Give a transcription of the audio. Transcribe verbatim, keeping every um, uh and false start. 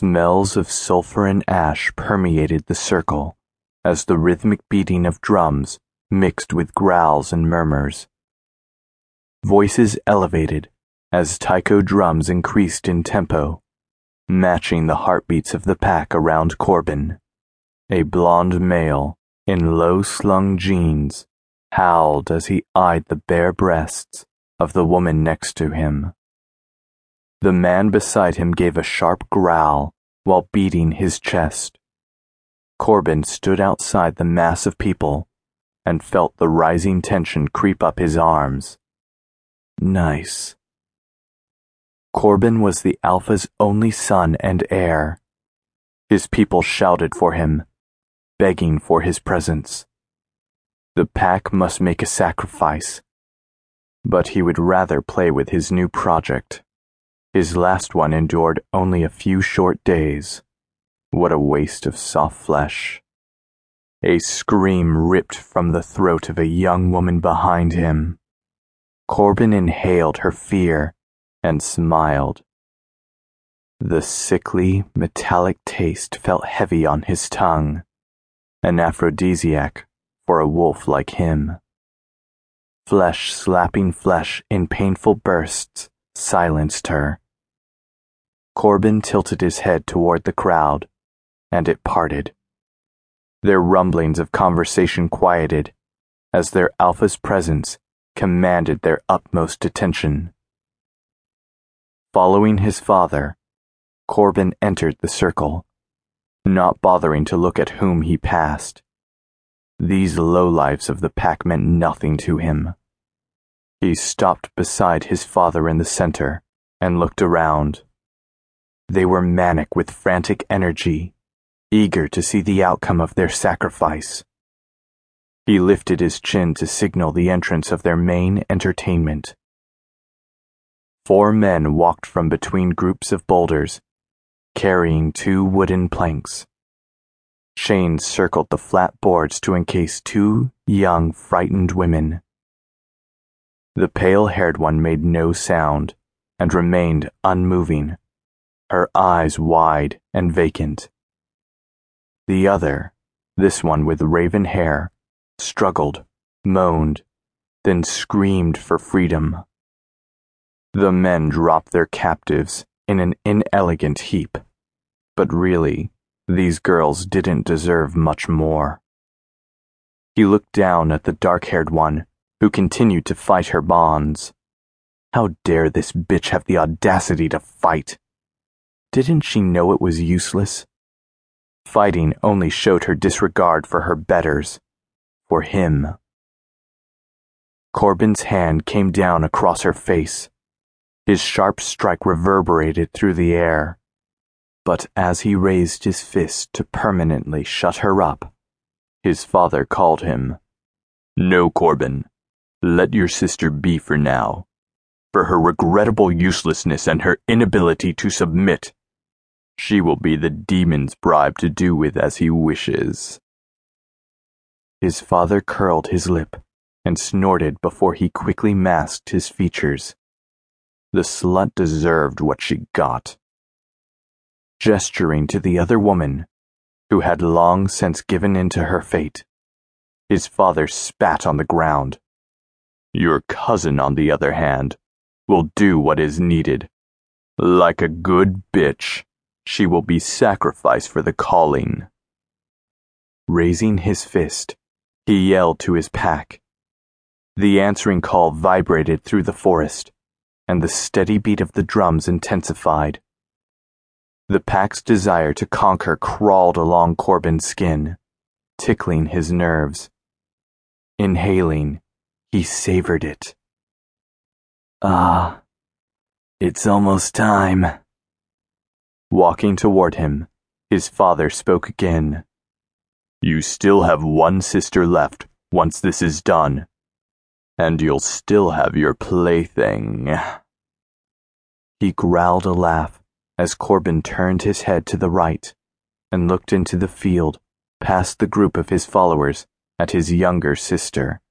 Smells of sulfur and ash permeated the circle as the rhythmic beating of drums mixed with growls and murmurs. Voices elevated as taiko drums increased in tempo, matching the heartbeats of the pack around Corbin. A blond male in low-slung jeans howled as he eyed the bare breasts of the woman next to him. The man beside him gave a sharp growl while beating his chest. Corbin stood outside the mass of people and felt the rising tension creep up his arms. Nice. Corbin was the Alpha's only son and heir. His people shouted for him, begging for his presence. The pack must make a sacrifice, but he would rather play with his new project. His last one endured only a few short days. What a waste of soft flesh. A scream ripped from the throat of a young woman behind him. Corbin inhaled her fear and smiled. The sickly, metallic taste felt heavy on his tongue, an aphrodisiac for a wolf like him. Flesh slapping flesh in painful bursts silenced her. Corbin tilted his head toward the crowd, and it parted. Their rumblings of conversation quieted as their Alpha's presence commanded their utmost attention. Following his father, Corbin entered the circle, not bothering to look at whom he passed. These lowlifes of the pack meant nothing to him. He stopped beside his father in the center and looked around. They were manic with frantic energy, eager to see the outcome of their sacrifice. He lifted his chin to signal the entrance of their main entertainment. Four men walked from between groups of boulders, carrying two wooden planks. Chains circled the flat boards to encase two young, frightened women. The pale-haired one made no sound and remained unmoving, her eyes wide and vacant. The other, this one with raven hair, struggled, moaned, then screamed for freedom. The men dropped their captives in an inelegant heap, but really, these girls didn't deserve much more. He looked down at the dark-haired one, who continued to fight her bonds. How dare this bitch have the audacity to fight? Didn't she know it was useless? Fighting only showed her disregard for her betters, for him. Corbin's hand came down across her face. His sharp strike reverberated through the air. But as he raised his fist to permanently shut her up, his father called him. No, Corbin. Let your sister be for now. For her regrettable uselessness and her inability to submit, she will be the demon's bribe to do with as he wishes. His father curled his lip and snorted before he quickly masked his features. The slut deserved what she got. Gesturing to the other woman, who had long since given in to her fate, his father spat on the ground. Your cousin, on the other hand, will do what is needed. Like a good bitch, she will be sacrificed for the calling. Raising his fist, he yelled to his pack. The answering call vibrated through the forest, and the steady beat of the drums intensified. The pack's desire to conquer crawled along Corbin's skin, tickling his nerves. Inhaling, he savored it. Ah, it's almost time. Walking toward him, his father spoke again. You still have one sister left once this is done, and you'll still have your plaything. He growled a laugh as Corbin turned his head to the right and looked into the field past the group of his followers at his younger sister.